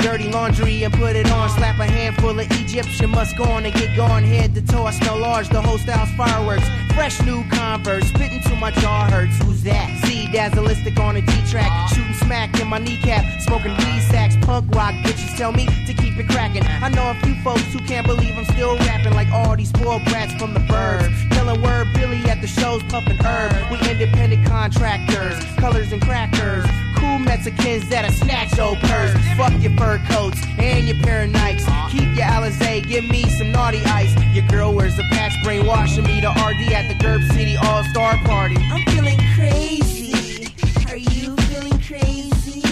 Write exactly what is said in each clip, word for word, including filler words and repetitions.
dirty laundry and put it on. Slap a handful of Egyptian musk on and get gone head to toe. I smell large, the whole style's fireworks. Fresh new Converse, spitting till my jaw hurts. Who's that? Z Dazzleistic on a G-track, shooting smack in my kneecap, smoking weed sacks. Punk rock bitches tell me to keep it cracking. I know a few folks who can't believe I'm still rapping like all these spoiled brats from the burbs. Killing word Billy at the shows, puffing herb. We independent contractors, colors and crackers. Cool Mexicans that'll snatch your purse. Fuck your fur coats and your pair of Nikes. Keep your Alizé, give me some naughty ice. Your girl wears a patch, brainwashing me to R D at the Derb City All-Star Party. I'm feeling crazy. Are you feeling crazy?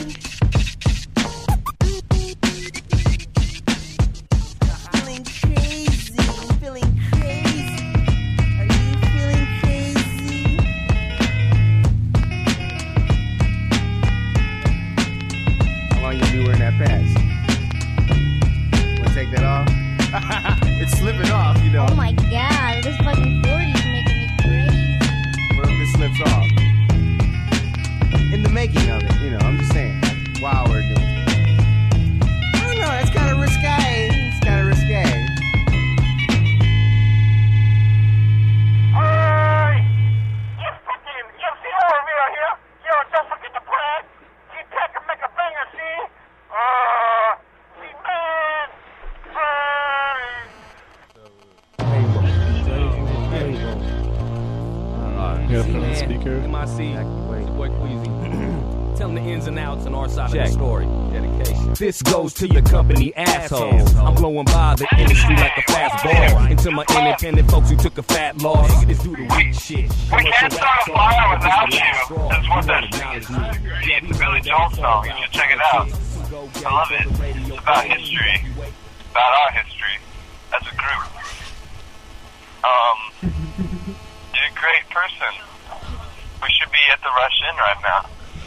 Feeling crazy. Feeling crazy. Are you feeling crazy? How long you be wearing that patch? Wanna take that off? It's slipping off, you know. Oh my god, this fucking forty is making me crazy. What if it slips off? In the making of it, you know, I'm just saying. Like, while we're doing it. I don't know, that's kind of risque. It's kind of risque. Hey! You fucking, you see over here? You don't forget the plan. You take and make a banger, see? Uh, see, man. You gotta put it on speaker. M I C, your boy Queasy. Tell them the ins and outs and our side Check. Of the story. Dedication. This goes to your company assholes. I'm blowing by the industry like a fast ball. Until my independent folks who took a fat loss. Niggas do the weak shit. We can't start a fire without you. That's what that is. It's a Billy Joel song. You should check it out. I love it. It's about history. It's about our history as a group. Um, you're a great person. We should be at the Rush Inn right now.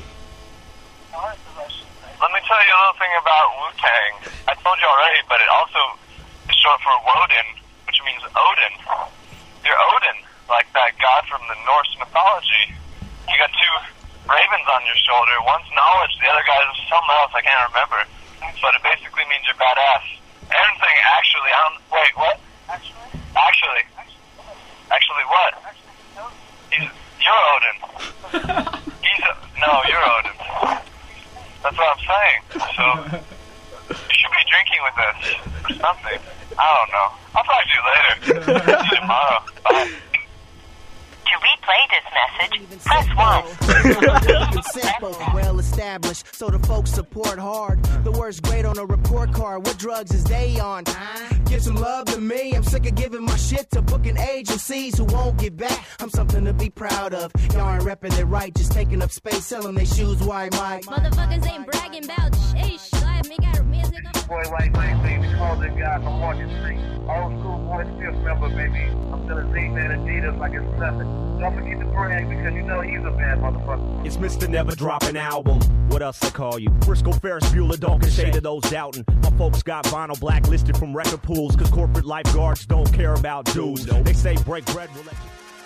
Let me tell you a little thing about Wu-Tang. I told you already, but it also is short for Woden, which means Odin. You're Odin, like that god from the Norse mythology. You got two ravens on your shoulder. One's knowledge, the other guy's something else I can't remember. But it basically means you're badass. Aaron saying actually, I don't, wait, what? Actually? Actually. Actually what? He's, you're Odin. He's, a, no, you're Odin. That's what I'm saying. So, you should be drinking with us or something. I don't know. I'll talk to you later. See you tomorrow. Bye. To replay this message, press one. Simple, well established, so the folks support hard. The worst grade on a report card. What drugs is they on? Give some love to me. I'm sick of giving my shit to booking agencies who won't get back. I'm something to be proud of. Y'all ain't repping it right, just taking up space, selling their shoes. Why, Mike? Motherfuckers ain't bragging about shit. Life, me got a music. Boy, like, like, baby, call that guy from Market Street. Old school boy, still member, baby. I'm still a Z-Man Adidas like it's nothing. Don't forget to brag because you know he's a bad motherfucker. It's Mister Never Drop an Album. What else I call you? Frisco Ferris Bueller, don't get shade of those doubting. My folks got vinyl blacklisted from record pools cause corporate lifeguards don't care about dudes. They say break bread will let you...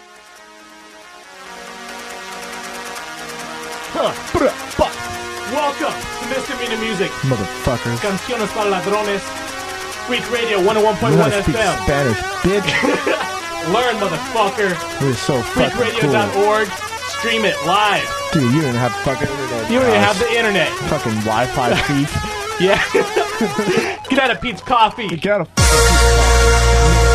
Huh. Welcome to Misdemeanor Music. Motherfuckers. Canciones para ladrones. Freak Radio one oh one point one F M. Spanish, bitch. Learn, motherfucker. We're so fucking freak radio dot org. cool. Stream it live. Dude, you don't have fucking internet. You don't even gosh. have the internet. Fucking Wi-Fi thief. Yeah. Get out of Pete's Coffee. Get out of fucking Pete's Coffee.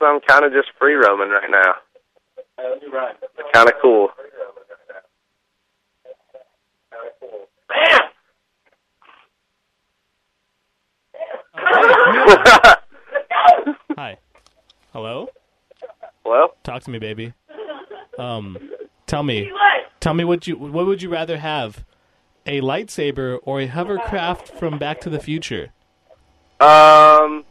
I'm kind of just free roaming right now. It's kind of cool. Hi. Hello? Hello? Talk to me, baby. Um, tell me. Tell me what you what would you rather have? A lightsaber or a hovercraft from Back to the Future? Um,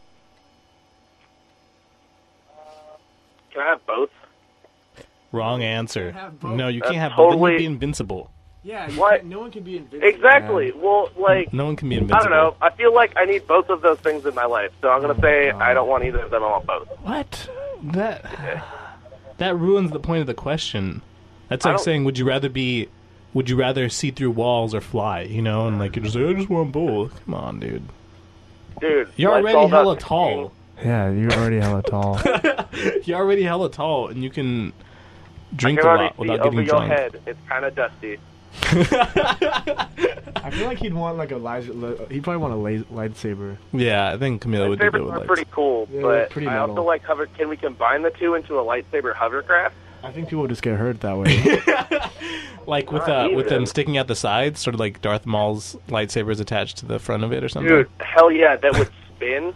can I have both? Wrong answer. have both? No, you That's can't have both. Then totally- you'd be invincible. Yeah, you What? can't- no one can be invincible. Exactly. Well, like, No one can be I invincible. don't know. I feel like I need both of those things in my life, so I'm gonna say I don't want either of them. I want both. What? That that ruins the point of the question. That's I like don't- saying, would you rather be, would you rather see through walls or fly? You know, and like you just say, I just want both. Come on, dude. Dude, You're life's already all about hella thinking. tall. Yeah, you're already hella tall. You're already hella tall, and you can I drink can a already lot see without over getting your drunk. head. It's kind of dusty. I feel like he'd want like a light. He'd probably want a light, lightsaber. Yeah, I think Camila would do that Lightsabers with are lights. pretty cool, Yeah, they're but pretty I also metal. like hover. Can we combine the two into a lightsaber hovercraft? I think people would just get hurt that way. Like with Not uh, with them even. sticking out the sides, sort of like Darth Maul's lightsabers attached to the front of it or something. Dude, hell yeah, that would spin.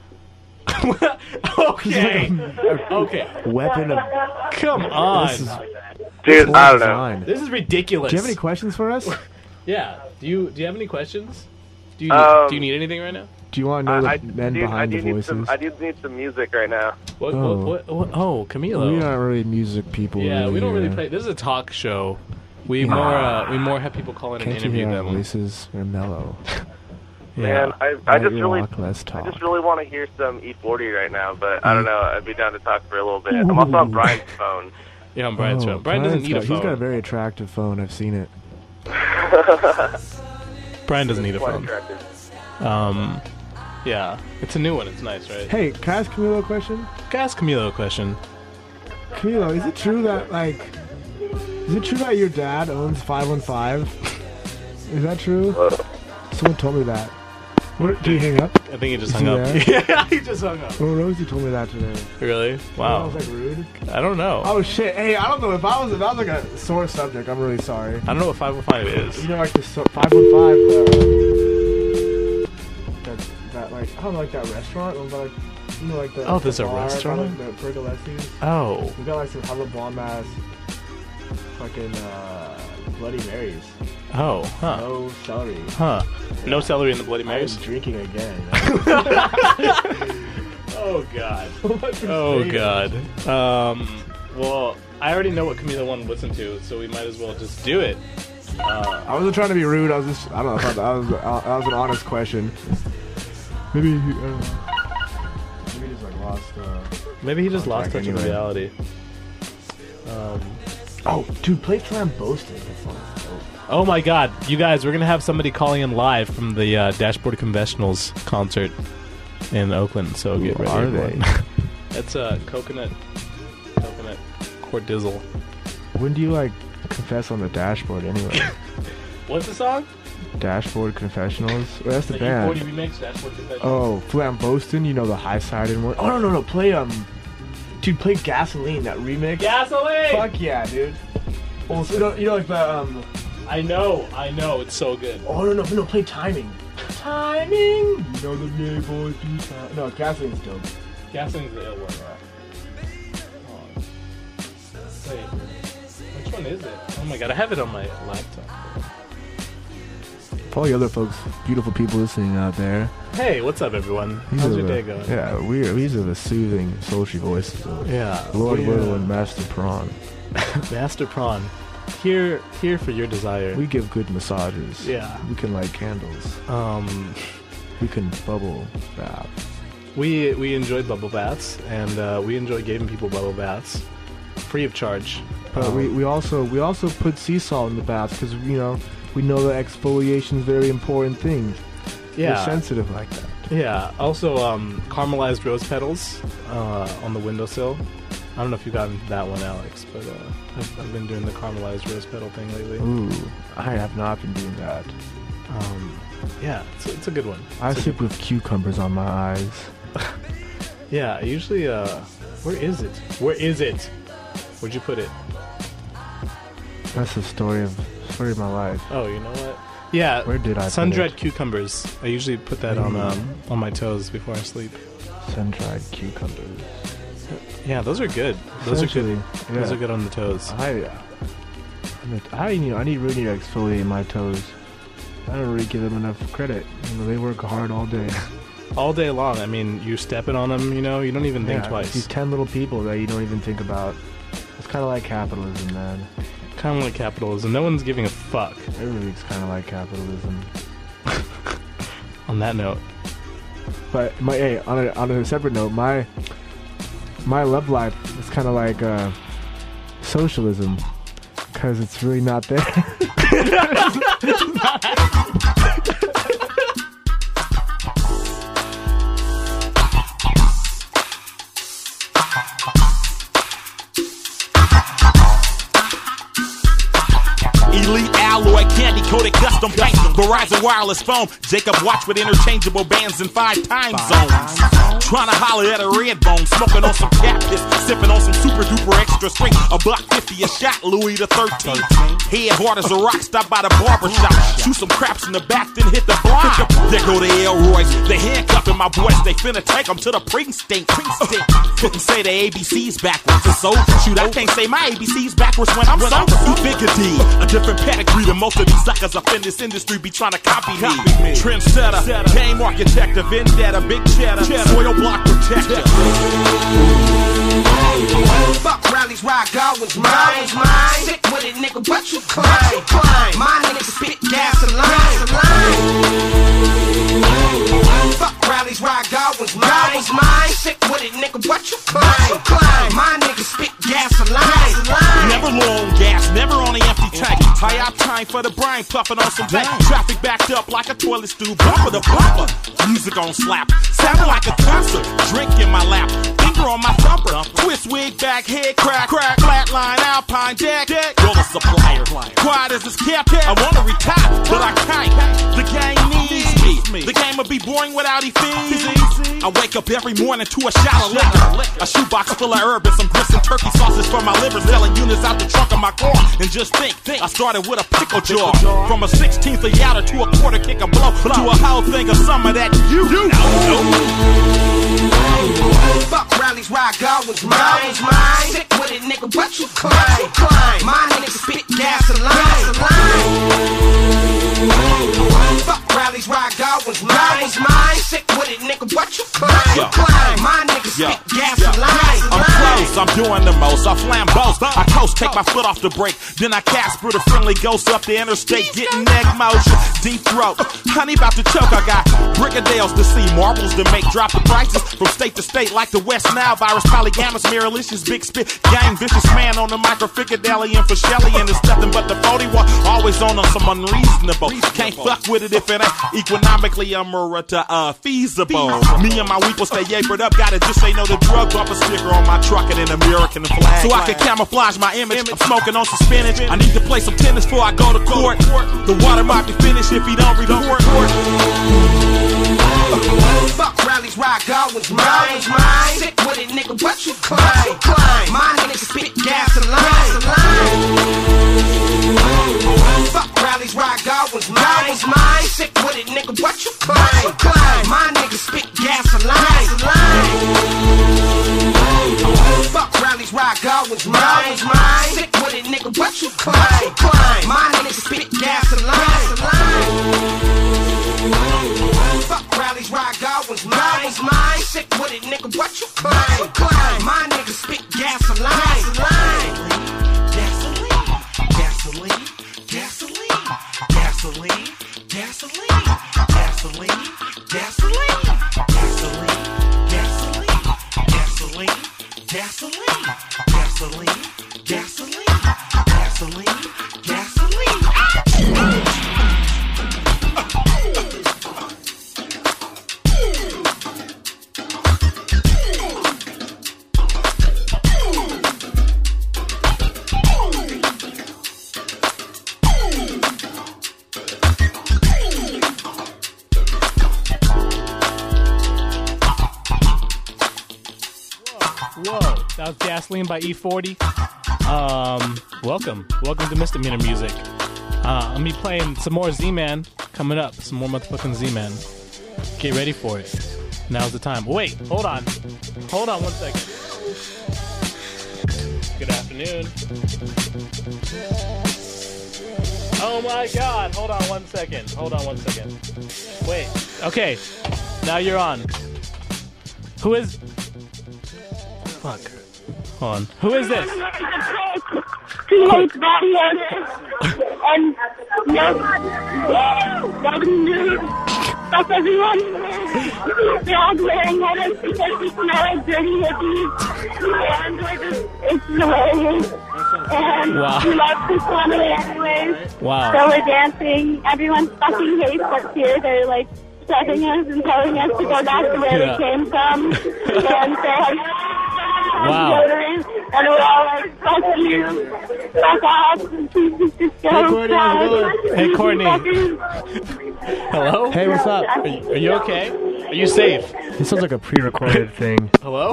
Okay. Okay. Weapon of. Come on. This is Dude, I don't know. design. This is ridiculous. Do you have any questions for us? Yeah. Do you do you have any questions? Do you Um, do you need anything right now? Do you want to know I, I, the men dude, I behind do the need voices? some. I do need some music right now. What, Oh. what, what, what oh, Camilo. We're not really music people. yeah, really we don't really here. play. This is a talk show. We Yeah. more uh, we more have people call in and Can't you interview hear our them. voices? They're mellow. Man, I, I Light just really, rock, less I talk. just really want to hear some E forty right now, but Mm. I don't know. I'd be down to talk for a little bit. I'm also on Brian's phone. Yeah, on Brian's Oh, show. Brian doesn't Brian's need a got- phone. He's got a very attractive phone. I've seen it. Brian doesn't need a Quite phone. attractive. Um, yeah, it's a new one. It's nice, right? Hey, can I ask Camilo a question? Can I ask Camilo a question? Camilo, is it true that like, is it true that your dad owns five one five? Is that true? Someone told me that. What, did he hang up? I think he just Is hung he up. there? Yeah, he just hung up. Oh, Rosie told me that today. Really? That Wow. was like rude. I don't know. Oh shit! Hey, I don't know if I was if that was like a sore subject. I'm really sorry. I don't know what five one five is. You know, like the so, five one five. Uh, that that like I don't know, like that restaurant. Or like, you know, like the. Oh, there's the a bar, restaurant? Like the Pergolesi's. Oh. We got like some hella bomb ass fucking uh, Bloody Marys. Oh. Huh. No celery. Huh. No celery in the Bloody I Marys? was drinking again. Oh, God. Oh, God. Um, well, I already know what Camila wanted to listen to, so we might as well just do it. Uh, I wasn't trying to be rude. I was just, I don't know. I thought that was, uh, that was an honest question. Maybe, uh, maybe he just like lost. Uh, maybe he just lost Contact touch with anyway. reality. Um, oh, dude, play Flamboasting. That song's dope. oh, my God. You guys, we're going to have somebody calling in live from the uh, Dashboard Confessionals concert in Oakland, so get Who ready. are everyone. they? That's uh, Coconut, Coconut Cordizzle. When do you like confess on the dashboard anyway? What's the song? Dashboard Confessionals. Well, that's the The band. E forty remix, Dashboard Confessionals. Oh, Flamboasting. You know the high side and one. Oh no no no! Play um, dude, play Gasoline. That remix. Gasoline! Fuck yeah, dude. Oh, so you know, you know like the um. I know, I know, it's so good. Oh no no no! Play Timing. Timing. You know the gay boys do time. No, Gasoline's dope. Gasoline's the ill one, right? Oh. Wait, which one is it? Oh my god, I have it on my laptop. For all the other folks, beautiful people listening out there. Hey, what's up, everyone? These How's are your the- day going? Yeah, we are, these are the soothing, sultry voices of Yeah, Lord we, Willow uh, and Master Prawn. Master Prawn. Here, here for your desire. We give good massages. Yeah. We can light candles. Um, We can bubble bath. we we enjoy bubble baths, and uh, we enjoy giving people bubble baths, free of charge. But Um, we, we also we also put sea salt in the bath because you know we know that exfoliation is a very important thing. yeah, We're sensitive like that. yeah. Also, um, caramelized rose petals uh, on the windowsill. I don't know if you got that one, Alex, but uh, I've, I've been doing the caramelized rose petal thing lately. Ooh, I have not been doing that. Um, yeah, it's, it's a good one. I It's a sleep with cucumbers on my eyes. Yeah, I usually uh, Where is it? Where is it? Where'd you put it? That's the story of story of my life. Oh, you know what? Yeah. Where did I sun-dried put it? cucumbers. I usually put that on um, on my toes before I sleep. Sun-dried cucumbers. Yeah, those are good. Those are good. Yeah. Those are good on the toes. I, I need, I need really need to exfoliate my toes. I don't really give them enough credit. You know, they work hard all day. All day long. I mean, you're stepping on them, you know, you don't even think Yeah, twice. These ten little people that you don't even think about. It's kind of like capitalism, man. Kind of like capitalism. No one's giving a fuck. It really is kind of like capitalism. On that note. But my hey, on a on a separate note, my my love life is kind of like uh, socialism, because it's really not there. Elite alloy, candy coated custom paint, Verizon wireless phone, Jacob watch with interchangeable bands in five time zones. Trying to holler at a red bone, smoking on some cactus, sipping on some super duper extra strength. A buck fifty a shot, Louis the thirteenth. Head hard as a rock, stop by the barber shop, shoot some craps in the back, then hit the block. There go the Elroys, they handcuffing my boys, they finna take them to the precinct. Precinct. Couldn't say the A B Cs backwards, it's so shoot. I can't say my A B Cs backwards when I'm sober. Bigger D, a different pedigree than most of these suckers up in this industry be trying to copy me. Trendsetter, game architect, a vendetta, big cheddar, soil block protector. Fuck rallies, rock Godwin's mine, mine. Sick with it, nigga, but you climb, climb. My niggas spit gasoline, fuck rallies, rock Godwin's mine, mine. Sick with it, nigga, but you climb, climb. My niggas spit gasoline, never low on gas, never on an empty tank. High out time for the brine, puffing on some tank. Traffic backed up like a toilet stool, bumper to bumper. Music on slap, sounding like a concert. Drink in my lap, finger on my thumper. Twist wig back, head crack, crack, flatline, alpine deck, deck. You're the supplier, quiet as it's kept. I wanna retire, but I can't. The game needs me. The game will be boring without Ephesians. I wake up every morning to a shot of liquor, a shoebox full of herb and some grits and turkey sauces for my liver, selling units out the trunk of my car. And just think, I started with a pickle jar, from a sixteenth of yatter to a quarter kick a blow, to a whole thing of some of that you know. Fuck rallies, rock Godwin's mine, mine. Sick with it, nigga, but you climb, climb. My niggas spit gasoline, fuck rallies, rock Godwin's mine, mine. Sick with it, nigga, but you climb, climb. My niggas spit gasoline. I'm close, I'm doing the most. I flambeaus, I coast, take my foot off the brake, then I Casper the friendly ghost up the interstate, getting neck motion, deep throat. Honey about to choke, I got brigadales to see, marbles to make, drop the prices from state to state like the West Nile virus, polygamous, miralicious, big spit, gang, vicious man on the micro, Ficadelian for Shelly, and it's nothing but the forty-one, always on some unreasonable. Can't fuck with it if it ain't economically amorata, uh, feasible. Me and my weeple stay yapered up, gotta just say no to drug bumper sticker on my truck and an American flag, so I can camouflage my image. I'm smoking on some spinach. I need to play some tennis before I go to court. The water might be finished if he don't report. Fuck rallies, rock Godwin's mine, mine. Sick with it, nigga, but you climb, climb. My niggas spit gasoline, fuck rallies, rock Godwin's mine, mine. Sick with it, nigga, but you climb, climb. My niggas spit gasoline, fuck rallies, rock Godwin's mine, mine. Sick with it, nigga, but you climb, climb. My niggas spit gasoline, fuck rallies, rock Godwin's mine, mine. Sick with it, nigga, but you climb, climb. My niggas spit gasoline, gasoline, gasoline, gasoline, gasoline, gasoline, gasoline, gasoline, gasoline, gasoline, gasoline, gasoline, gasoline, gasoline, gasoline, gasoline. Whoa, that was Gasoline by E forty. Um, welcome. Welcome to Misdemeanor Music. Uh, I'm be playing some more Z-Man coming up. Some more motherfucking Z-Man. Get ready for it. Now's the time. Wait, hold on. Hold on one second. Good afternoon. Oh my god. Hold on one second. Hold on one second. Wait. Okay. Now you're on. Who is... Fuck. Hold on. Who is this? He hates body odor. And nobody knew. That's everyone. They're all wearing headers because we smell like dirty hippies. And we're just, it's hilarious. And wow. we love this one anyways. Wow. So we're dancing. Everyone fucking hates us here. They're like shoving us and telling us to go back to where Yeah. we came from. And saying, Wow. and we're all like, fuck you, fuck off, and please just go. Hey, Courtney, how's it going? Hey, Courtney. Hello? Hey, what's up? Are you, are you okay? Are you safe? This sounds like a pre-recorded thing. Hello?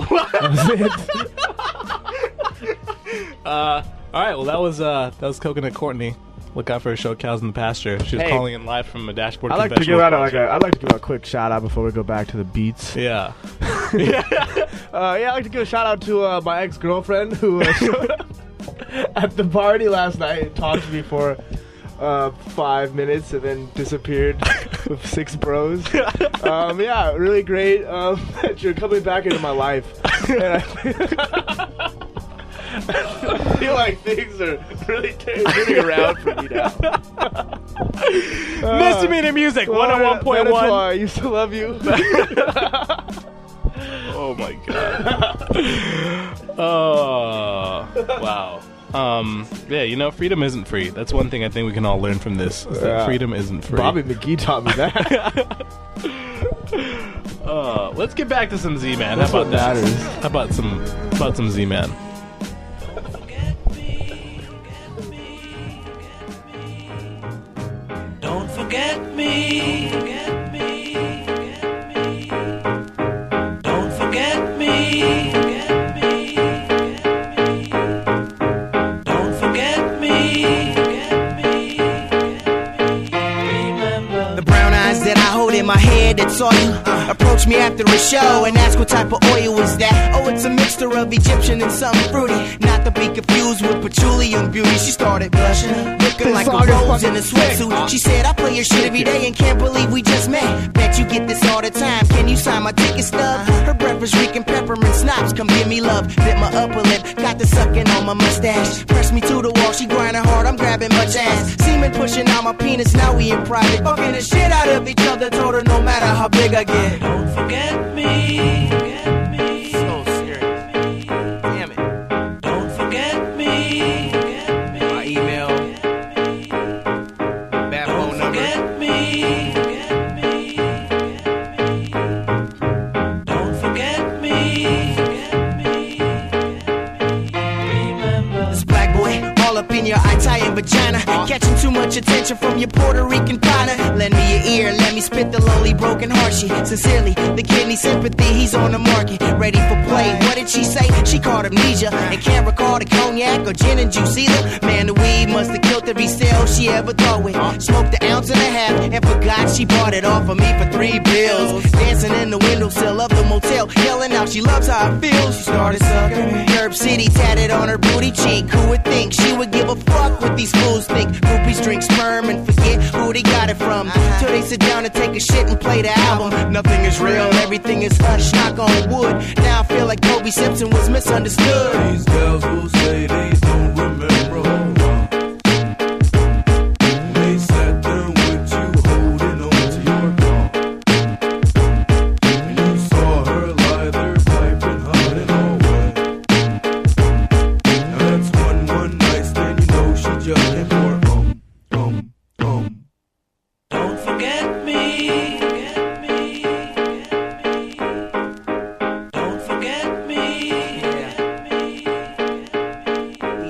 uh, all right. Well, that was uh, that was Coconut Courtney. Look out for her show, Cows in the Pasture. She was Hey. calling in live from a dashboard. I like to give Confessionals out a, like project. a, I'd like to give out a quick shout out before we go back to the beats. Yeah. uh, yeah, I'd like to give a shout out to uh, my ex girlfriend who uh, showed up at the party last night and talked to me for uh, five minutes and then disappeared with six bros. Um, yeah, really great um, that you're coming back into my life. And I, I feel like things are really turning around for me now. Misdemeanor Music, one oh one point one. I used to love you. Oh my god. Oh, wow. Um, yeah, you know, freedom isn't free. That's one thing I think we can all learn from this. Is that Yeah. freedom isn't free. Bobby McGee taught me that. uh, let's get back to some Z-Man. That's How about what that? matters. How about some, how about some Z-Man? Don't forget me. Forget me. Forget me. Don't forget me. Forget me. Forget me. Don't forget me. Forget me. Forget me. Remember The brown eyes that I hold in my head that saw you uh, approach me after a show and ask what type of oil was that. Oh, it's a mixture of Egyptian and something fruity. Not to be confused with petroleum beauty. She started blushing, looking This like song a is rose in a fucking swimsuit. She said, I play your shit every day and can't believe we just met. Bet you get this all the time. Can you sign my ticket stub? Her breath was reeking peppermint schnapps. Come give me love. Bit my upper lip, got the sucking on my mustache. Press me to the wall, she grinding hard, I'm grabbing much ass. Semen pushing out my penis, now we in private. Fucking the shit out of each other, told her no matter how big I get. Don't forget me. Forget me. So serious. Damn it. Don't forget me. Forget me. My email. Bad phone number. Forget me. Forget me. Forget me. Don't forget me. Forget me. Forget me. Remember. This black boy, all up in your Italian vagina. Catching too much attention from your Puerto Rican partner. Lend me your ear, let me spit the lonely broken heart. She sincerely, the kidney sympathy, he's on the market. Ready for play. What did she say? She caught amnesia and can't recall the cognac or gin and juice either. Man, the weed must have killed every cell she ever thought with. Smoked an ounce and a half and forgot she bought it off of me for three bills. Dancing in the windowsill of the motel, yelling out she loves how I feel. She started sucking me. Herb City tatted on her booty cheek. Who would think she would give a fuck what these fools think? Groupies drink sperm and forget who they got it from. Till they sit down and take a shit and play the album. Nothing is real, everything is hush, knock on wood. Now I feel like Kobe Simpson was misunderstood. These girls will say they don't remember. Hold on. They sat down with you, holding on to your car. And you saw her lie there, piping hot and all wet. Now that's one one night stand, you know she just came for um, um, um. Don't forget me. Forget me. Forget me. Don't forget me. Forget me.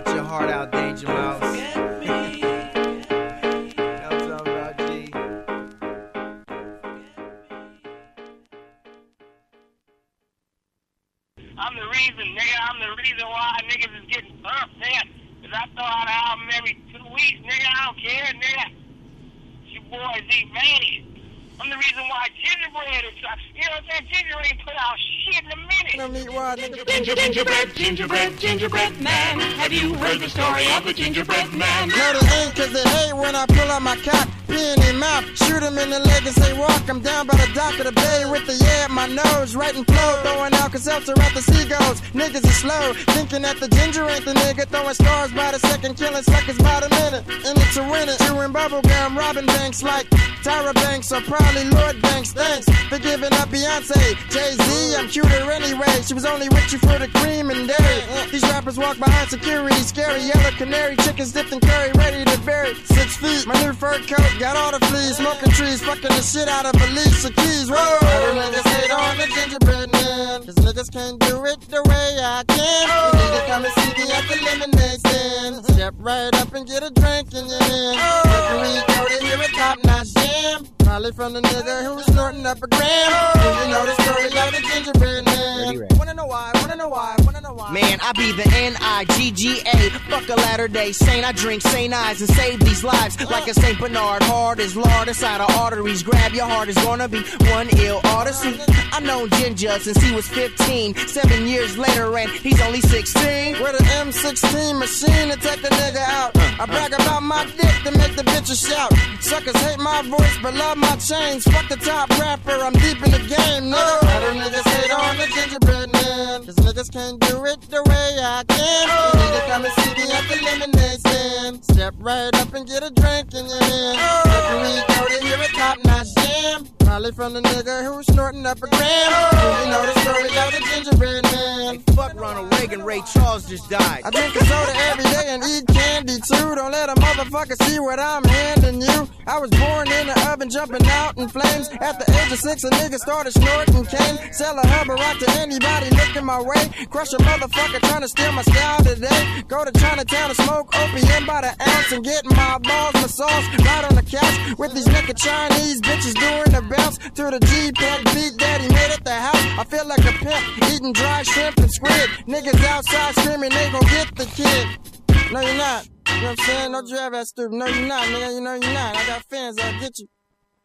I'm the reason, nigga. I'm the reason why niggas is getting bumped, nigga. Cause I throw out an album every two weeks, nigga. I don't care, nigga. It's your boy Z Mania. I'm the reason why Gingerbread is, you know what I'm saying? Gingerbread ain't put out shit in a minute. Ginger, gingerbread, gingerbread, gingerbread man. Have you heard the story of the gingerbread man? No, they ain't, cause they hate when I pull out my cock. Pee in their mouth, shoot him in the leg and say walk. I'm down by the dock of the bay with the yeah at my nose. Right and flow, throwing Alka-Seltzer at the seagulls. Niggas are slow, thinking that the ginger ain't the nigga. Throwing stars by the second, killing suckers by the minute. In it to win it, chewing bubblegum, robbing banks like Tyra Banks or probably Lord Banks. Thanks for giving up Beyonce. Jay-Z, I'm cuter anyway. She was only with you for the cream and dairy. These rappers walk behind security, scary. Yellow canary, chickens dipped in curry, ready to bury. Six feet, my new fur coat, got all the fleas. Smoking trees, fucking the shit out of Alicia Keys. Whoa, other niggas hate on the gingerbread man, cause niggas can't do it the way I can. You need to come and see me at the lemonade stand. Step right up and get a drink in your hand. If we go to hear a top-notch jam, probably from the nigga who's snorting up a gram. Do you know the story of the gingerbread man? Wanna know why, wanna know why, wanna know why. Man, I be the N I G G A. Fuck a Latter-day Saint. I drink Saint Ives and save these lives like a Saint Bernard. Hard as lard inside of arteries. Grab your heart is gonna be one ill odyssey. I known Ginger since he was fifteen. Seven years later and he's only sixteen. With an M sixteen machine to take the nigga out. I brag about my dick to make the bitches shout. Suckers hate my voice but love my chains. Fuck the top rapper, I'm deep in the game, nigga. Other niggas hate on the gingerbread man, cause niggas can't do it the way I can. You need to come and see me at the lemonade stand. Step right up and get a drink in your hand. If we go to hear a top-notch jam, probably from the nigga who's snorting up a gram. You know the story of the gingerbread man. Fuck Ronald Reagan, Ray Charles just died. I drink a soda every day and eat candy too. Don't let a motherfucker see what I'm handing you. I was born in the oven, jumping out in flames. At the age of six, a nigga started snorting cane. Sell a hubber rock to anybody looking my way. Crush a motherfucker trying to steal my style today. Go to Chinatown and smoke opium by the ounce and get my balls massaged right on the couch with these naked Chinese bitches doing the bounce to the G-Pack beat that he made at the house. I feel like a pimp eating dry shrimp and squid. Niggas outside screaming they gon' get the kid. No, you're not. You know what I'm saying? Don't you ever that stupid. No, you're not, nigga. You know you're not. I got fans. I'll get you.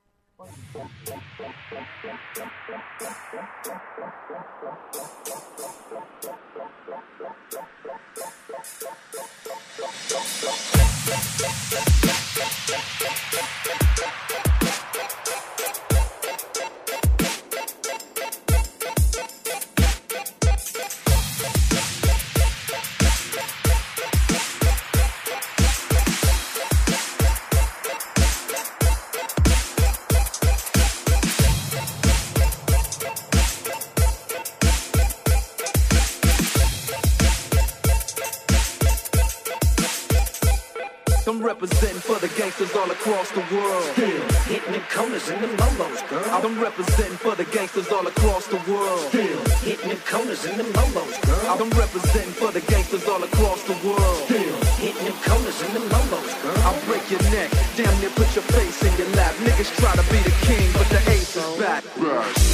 I'm representing for the gangsters all across the world. Still hitting them corners in them lolos, girl. I'm representing for the gangsters all across the world. Still hitting them corners in them lolos, girl. I'm representing for the gangsters all across the world. Still hitting them corners in them lolos, girl. I'll break your neck, damn near put your face in your lap. Niggas try to be the king, but the ace is back. Right.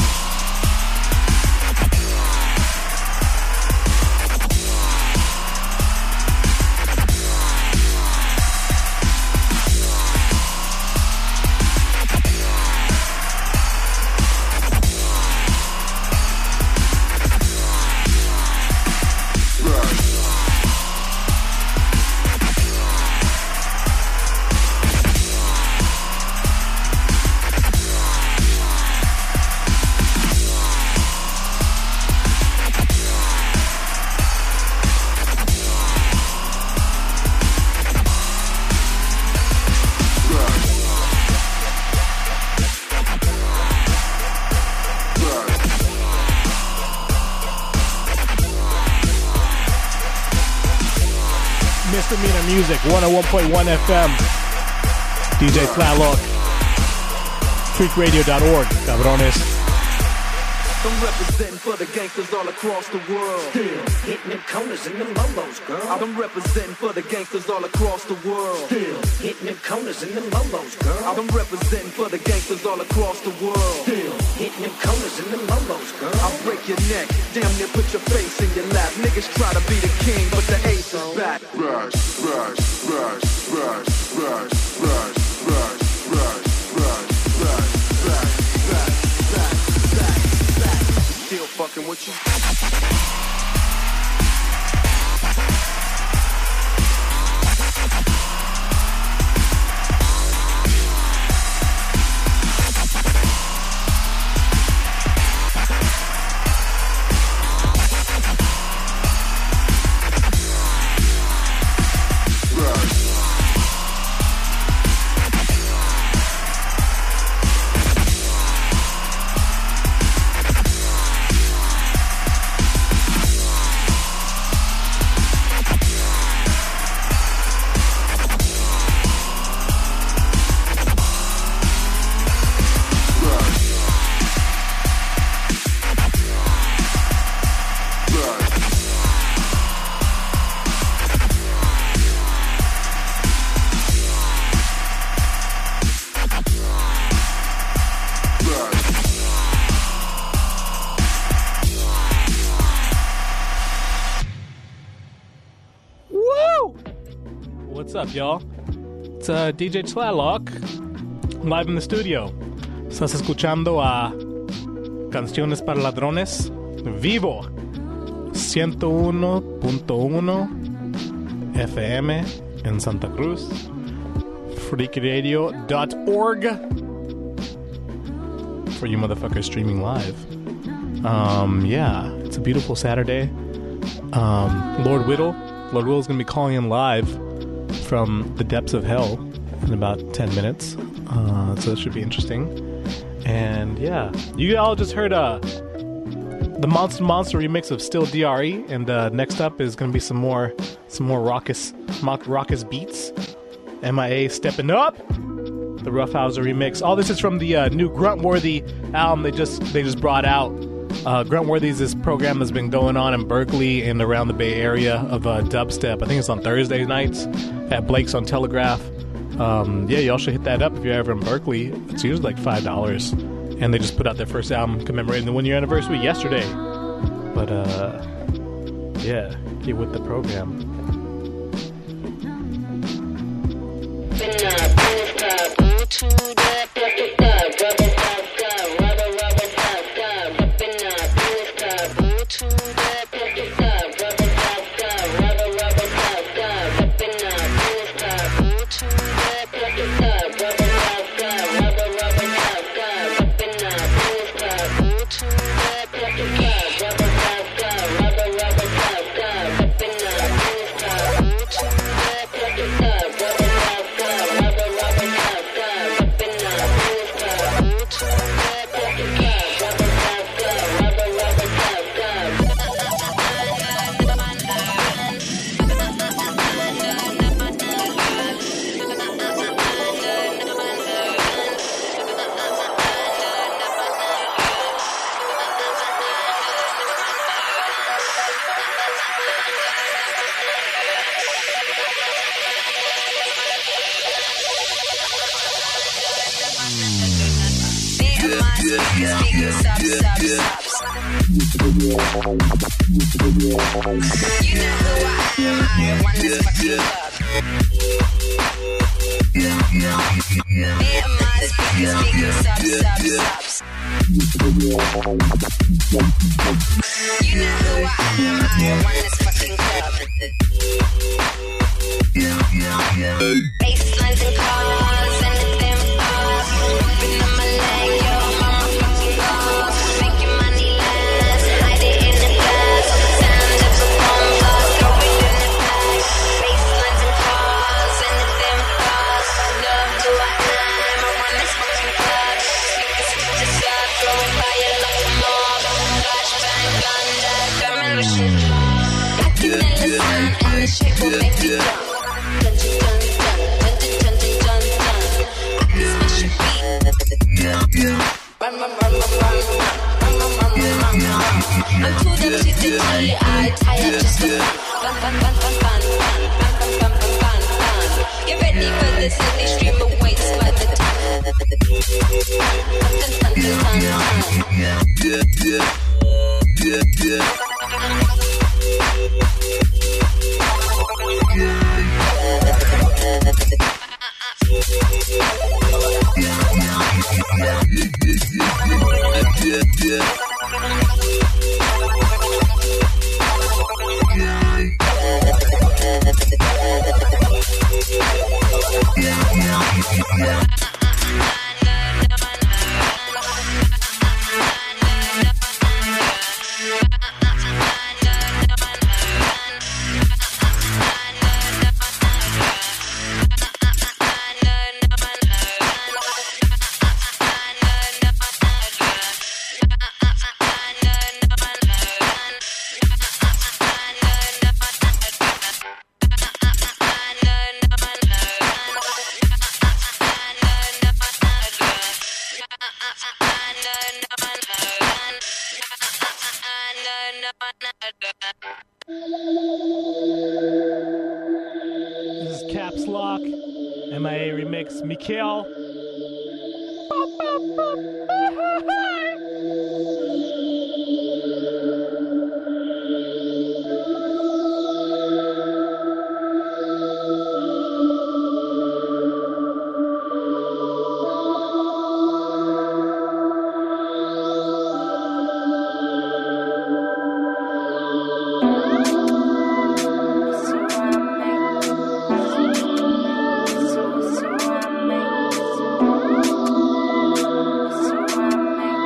Misdemeanor Music, one oh one point one F M. D J Flatlock. Freak radio dot org, cabrones. I'm representing for the gangsters all across the world. Still hitting them corners and them lolos, girl. I'm representing for the gangsters all across the world. Still hitting them corners and them lolos, girl. I'm representing for the gangsters all across the world. Still hitting them corners and them lolos, girl. I'll break your neck, damn near put your face in your lap. Niggas try to be the king, but the ace is back. Rush, rush, rush, rush, rush, rush, rush, rush, rush, rush, back, back, back, back, back. Still fucking with you. What's up, y'all? It's uh, D J Tlaloc, live in the studio. Estás escuchando a Canciones para Ladrones, vivo, ciento uno punto uno F M en Santa Cruz, freak radio dot org for you motherfuckers streaming live. Um, yeah, it's a beautiful Saturday. Um, Lord Whittle, Lord Whittle's gonna be calling in live from the depths of hell in about ten minutes, uh, so that should be interesting. And yeah, you all just heard uh, the Monster Monster remix of Still D R E, and uh, next up is going to be some more some more raucous, raucous beats. M I A stepping up, the Roughhouser remix. All this is from the uh, new Gruntworthy album they just they just brought out. Uh, Gruntworthy is this program that's been going on in Berkeley and around the Bay Area of uh, dubstep. I think it's on Thursday nights at Blake's on Telegraph. Um, yeah, y'all should hit that up if you're ever in Berkeley. It's usually like five dollars. And they just put out their first album commemorating the one-year anniversary yesterday. But, uh, yeah, get with the program. Run, run, run, run, run, run, run, run, run, run. I'm too dumb to sit tea. I tie up just for fun. Fun, fun, fun, fun, fun, fun, fun, fun, fun, fun, fun. Get ready for this silly stream of weights by the time. Fun, fun, fun, fun, This is Caps Lock, M I A remix, Mikhail. So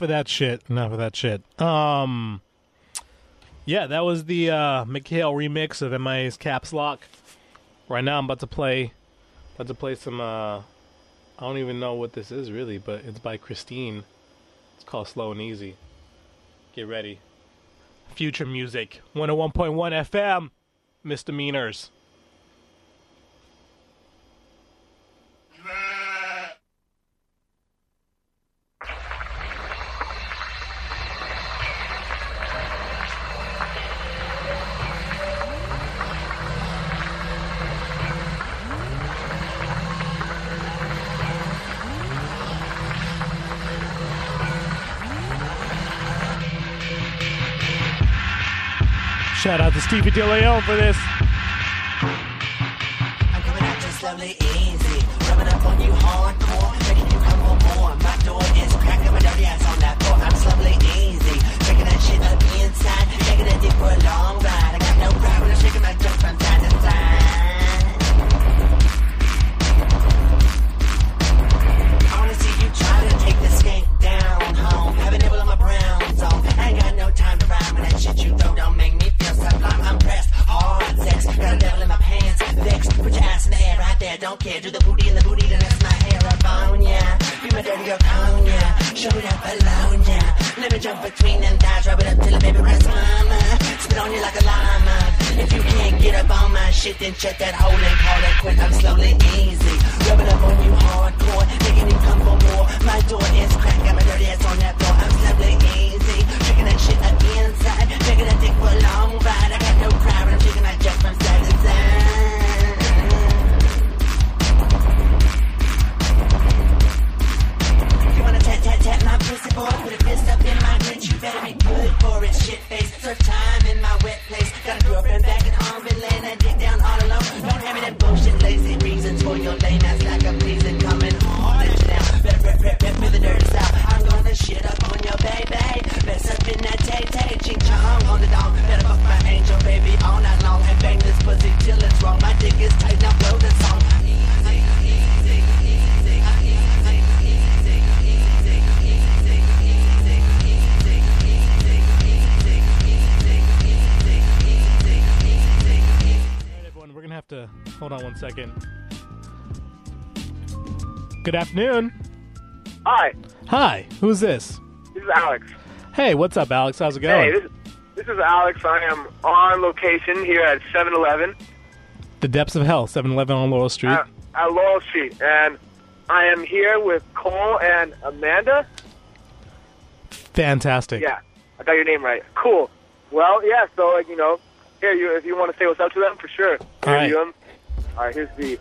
enough of that shit. Enough of that shit. Um, yeah, that was the uh, Mikhail remix of M I A's Caps Lock. Right now, I'm about to play, about to play some. Uh, I don't even know what this is really, but it's by Christine. It's called Slow and Easy. Get ready. Future music. one oh one point one F M. Misdemeanors. Shout out to Stevie DeLeon for this. I'm coming at you slowly, easy. Rubbing up on you hardcore, making you come for more. My door is cracked, got my dirty ass on that floor. I'm slowly, easy. Shaking that shit up inside, taking a dip for a long ride. I got no pride when I'm shaking my junk from side to side. I wanna see you try to take the skank down home. Have a nibble on my brown zone. I ain't got no time to rhyme with that shit you throw. Don't make me sublime, I'm pressed, hard sex, got a devil in my pants, vexed, put your ass in the air right there, don't care, do the booty in the booty, then that's my hair up on ya, be my dirty girl on ya, show it up alone ya, let me jump between them thighs, rub it up till the baby rests mama, spit on you like a llama, if you can't get up on my shit, then check that hole and call it quit, I'm slowly easy, rubbing up on you hardcore, making you come for more, my door is cracked, got my dirty ass on that floor, I'm slowly easy, shaking that shit up inside, taking that dick for a long ride. I got no pride, but I'm shaking that jet from side to side. You wanna tat tat tat my pussy boy, put a fist up in my grit, you better be good for it, shit face. Surf time in my wet place, got a girlfriend back at home, been laying that dick down all alone. Don't have me that bullshit, lazy reasons for your lame ass like a pleasing coming hard at you now. Better rip rip rip with the dirty south. I'm gonna shit up on your baby, mess up in that tay tay, ching chong on the dog. Better fuck my angel baby all night long and bang this pussy till it's wrong. My dick is tight, now blow this song. Easy, easy, easy, easy, easy, easy, easy, Alright, everyone, we're gonna have to hold on one second. Good afternoon. Hi. Hi. Who's this? This is Alex. Hey, what's up, Alex? How's it going? Hey, this, this is Alex. I am on location here at seven eleven. The Depths of Hell, seven eleven on Laurel Street. At, at Laurel Street. And I am here with Cole and Amanda. Fantastic. Yeah, I got your name right. Cool. Well, yeah, so, like, you know, here, you if you want to say what's up to them, for sure. All right. Them. All right, here's the...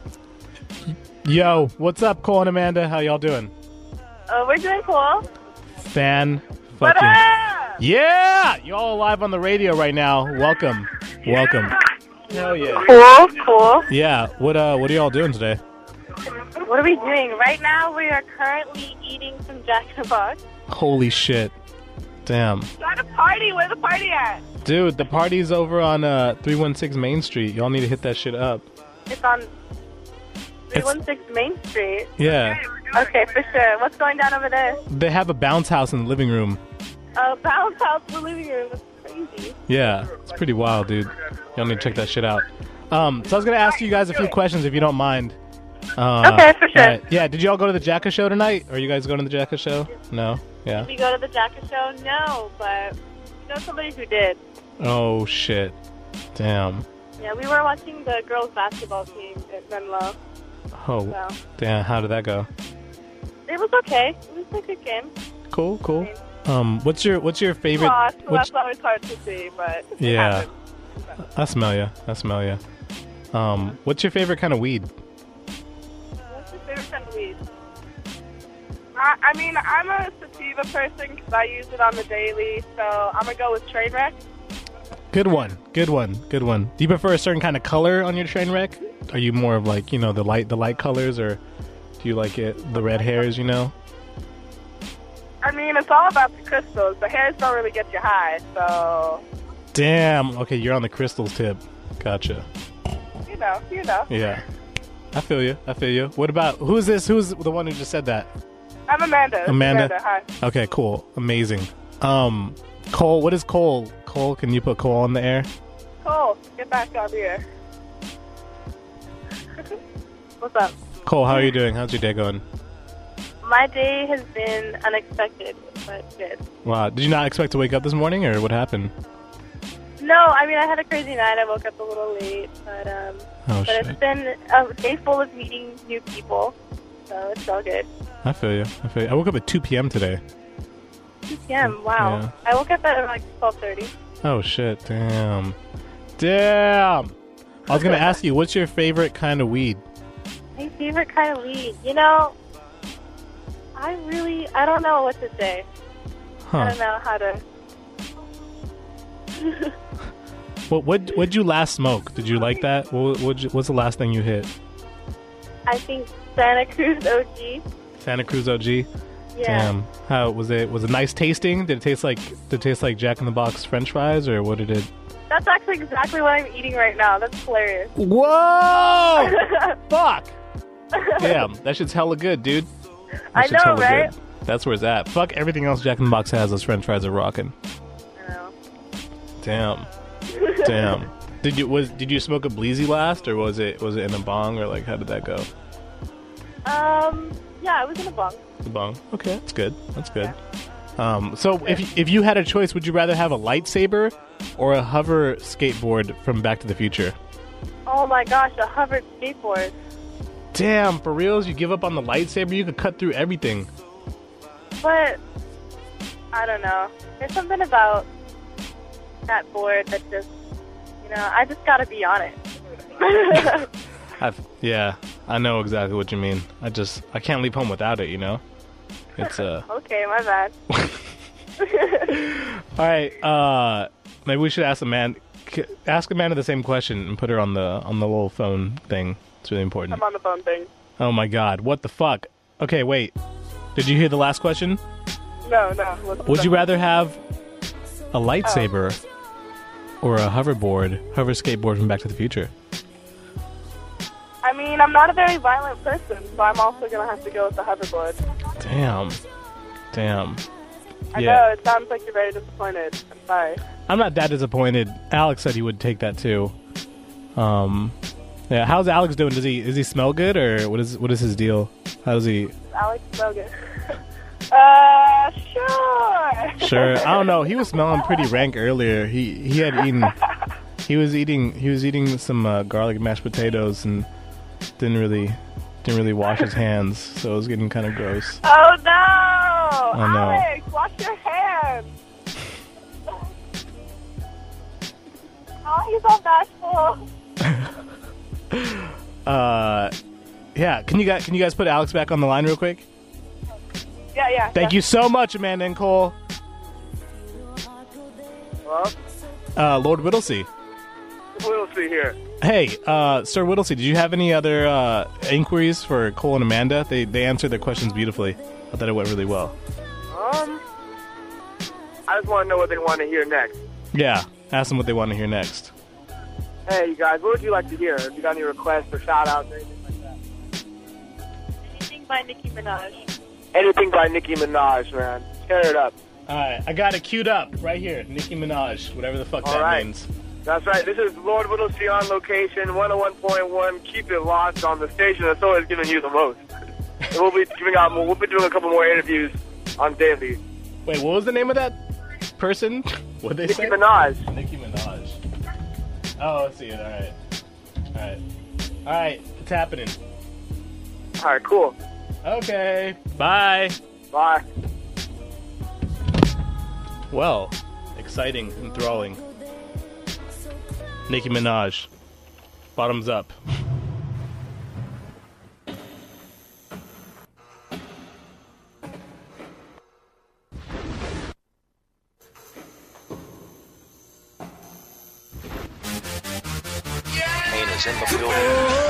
Yo, what's up, Cole and Amanda? How y'all doing? Uh, we're doing cool. Fan What fucking... up? Yeah! Y'all live on the radio right now. Welcome. Welcome. Hell yeah. Cool, cool. Yeah, what uh, what are y'all doing today? What are we doing? Right now, we are currently eating some Jack in the Box. Holy shit. Damn. It's not a party. Where's the party at? Dude, the party's over on uh, three one six Main Street. Y'all need to hit that shit up. It's on three one six Main Street. Yeah. Okay, for sure. What's going down over there? They have a bounce house in the living room. Uh, bounce house in the living room. That's crazy. Yeah, it's pretty wild, dude. Y'all need to check that shit out. Um, so I was going to ask you guys a few questions if you don't mind. Uh, Okay, for sure. alright. Yeah, did y'all go to the Jacka show tonight? Are you guys going to the Jacka show? No? Yeah. Did we go to the Jacka show? No, but we know somebody who did. Oh, shit. Damn. Yeah, we were watching the girls' basketball team at Menlo. Oh, So. damn. How did that go? It was okay. It was a good game. Cool, cool. Um, what's your what's your favorite? Lost, so what's- that's always hard to see, but it yeah, happened. I smell ya. I smell ya. Um, what's your favorite kind of weed? What's your favorite kind of weed? I, I mean, I'm a sativa person because I use it on the daily, so I'm going to go with Trainwreck. Good one. Good one. Good one. Do you prefer a certain kind of color on your train wreck? Are you more of like, you know, the light the light colors, or do you like it the red hairs, you know? I mean, it's all about the crystals. The hairs don't really get you high, so, Damn. Okay, you're on the crystals tip. Gotcha. you know, you know. Yeah. I feel you. I feel you. What about who's this? Who's the one who just said that? I'm Amanda. This is Amanda. Hi. Okay, cool. Amazing. Um, Cole, what is Cole? Cole, can you put Cole on the air? Cole, get back on here. What's up? Cole, how are you doing? How's your day going? My day has been unexpected, but good. Wow. Did you not expect to wake up this morning, or what happened? No, I mean, I had a crazy night. I woke up a little late, but um, Oh, but shit. it's been a day full of meeting new people, so it's all good. I feel you. I feel you. I woke up at two p.m. today. two p.m. Wow. Yeah. I woke up at like twelve thirty. Oh, shit. Damn. Damn. I was going to ask you, what's your favorite kind of weed? My favorite kind of weed, you know, I really, I don't know what to say. Huh. I don't know how to. What what what'd you last smoke? Did you like that? What what'd you, what's the last thing you hit? I think Santa Cruz O G. Santa Cruz O G. Yeah. Damn. How was it? Was it nice tasting? Did it taste like did it taste like Jack in the Box French fries, or what did it? That's actually exactly what I'm eating right now. That's hilarious. Whoa! Fuck. Damn, that shit's hella good, dude. That I shit's know, hella right? good. That's where it's at. Fuck everything else Jack in the Box has. Those French fries are rocking. I know. Damn. Damn. Did you was did you smoke a Bleezy last, or was it was it in a bong, or like how did that go? Um, yeah, I was in a bunk. The bong. Okay, that's good. That's good. Um, so if if you had a choice, would you rather have a lightsaber or a hover skateboard from Back to the Future? Oh my gosh, a hovered skateboard. Damn, for reals, you give up on the lightsaber? You could cut through everything. But, I don't know. There's something about that board that just, you know, I just gotta be on it. I've, yeah, I know exactly what you mean. I just I can't leave home without it. You know, it's uh. Okay, my bad. All right, uh, maybe we should ask Amanda. Ask Amanda the same question and put her on the on the little phone thing. It's really important. I'm on the phone thing. Oh my God, what the fuck? Okay, wait. Did you hear the last question? No, no. what's Would the- you rather have a lightsaber or a hoverboard, hover skateboard from Back to the Future? I mean, I'm not a very violent person, so I'm also gonna have to go with the hoverboard. Damn. Damn. I Yeah. know, it sounds like you're very disappointed. I'm sorry. I'm not that disappointed. Alex said he would take that too. Um, yeah. How's Alex doing? Does he does he smell good, or what is what is his deal? How does he? Alex Logan. uh, sure. Sure. I don't know. He was smelling pretty rank earlier. He he had eaten. He was eating. He was eating some uh, garlic mashed potatoes and didn't really didn't really wash his hands, so it was getting kind of gross. Oh no! I know. Alex, wash your hands. Oh, he's all bashful. Uh, yeah. Can you guys can you guys put Alex back on the line real quick? Yeah, yeah. Thank you so much, Amanda and Cole. Hello? Uh, Lord Whittlesey. Whittlesey here. Hey, uh, Sir Whittlesey, did you have any other uh, inquiries for Cole and Amanda? They they answered their questions beautifully. I thought it went really well. Um, I just want to know what they want to hear next. Yeah, ask them what they want to hear next. Hey, you guys, what would you like to hear? If you got any requests or shout-outs or anything like that? Anything by Nicki Minaj. Anything by Nicki Minaj, man. Tear it up. All right, I got it queued up right here. Nicki Minaj, whatever the fuck All that right. means. That's right. This is Lord Whittlesey on location, one oh one point one. Keep it lost on the station that's always giving you the most. And we'll be giving out. We'll be doing a couple more interviews on daily. Wait, what was the name of that person? What they Nicki say? Minaj. Nicki Minaj. Oh, let's see it. All right. All right. All right. It's happening. All right, cool. Okay. Bye. Bye. Well, exciting, enthralling. Nicki Minaj. Bottoms up. Kane is in the building.